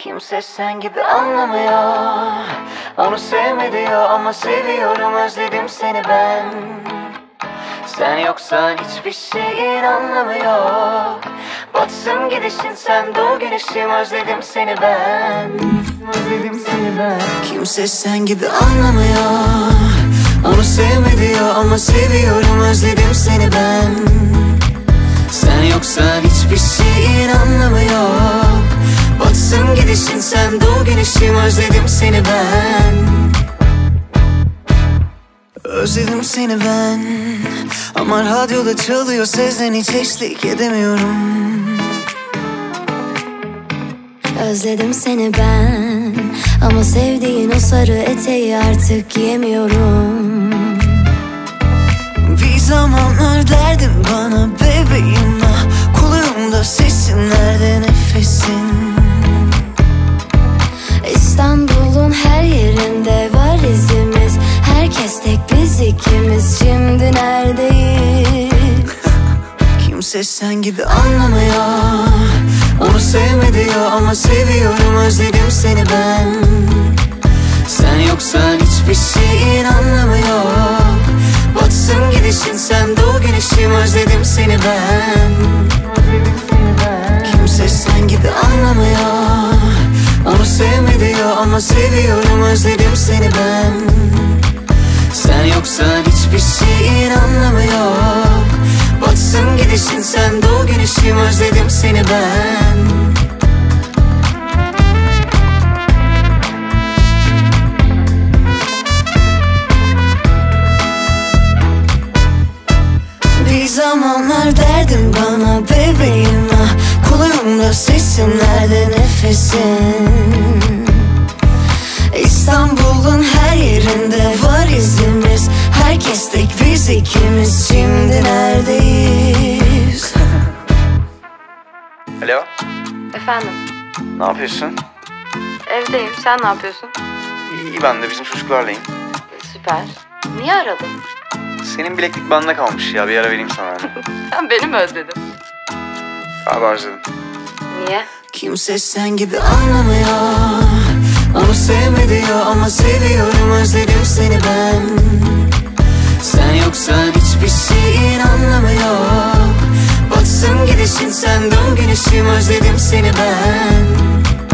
Kimse sen gibi anlamıyor. Onu sevme diyor ama seviyorum, özledim seni ben. Sen yoksan hiçbir şeyin anlamı yok. Batsın gidişin, sen doğu güneşim, özledim seni ben. Özledim seni ben. Kimse sen gibi anlamıyor. Onu sevme diyor ama seviyorum, özledim seni ben. Sen yoksan hiçbir şeyin anlamı yok. Batsın gidişin, sen doğu güneşim, özledim seni ben. Özledim seni ben. Ama radyoda çalıyor, seslen hiç eşlik edemiyorum. Özledim seni ben. Ama sevdiğin o sarı eteği artık giyemiyorum. Bir zamanlar derdin bana bebeğim, ah kulağımda sesin, nerede nefesin? İstanbul'un her yerinde var izimiz. Herkes tek, biz ikimiz, şimdi neredeyiz? Kimse sen gibi anlamıyor. Onu sevme diyor ama seviyorum, özledim seni ben. Sen yoksan hiçbir şeyin anlamı yok. Batsın gidişin, sen doğu güneşim, özledim seni ben. Kimse sen gibi anlamıyor. Onu sevme diyor ama seviyorum, özledim seni ben. Sen yoksan hiçbir şeyin anlamı yok. Batsın gidişin, sen doğu güneşim, özledim seni ben. Bir zamanlar derdin bana bebeğim, ah kulağımda sesin, nerede nefesin? İstanbul'un her yerinde var izimiz. Herkes tek, biz ikimiz, şimdi neredeyiz? Alo, Efendim, ne yapıyorsun? evdeyim. Sen ne yapıyorsun? İyi, ben de bizim çocuklarlayım. Süper. Niye aradın? Senin bileklik bende kalmış ya, bir ara vereyim sana. Sen beni mi özledin? Galiba özledim. Niye? Kimse sen gibi anlamıyor. Onu sevme diyor ama seviyorum, özledim seni ben. Sen yoksan hiçbir şeyin anlamı yok. Batsın gidişin, sen doğu güneşim, özledim seni ben.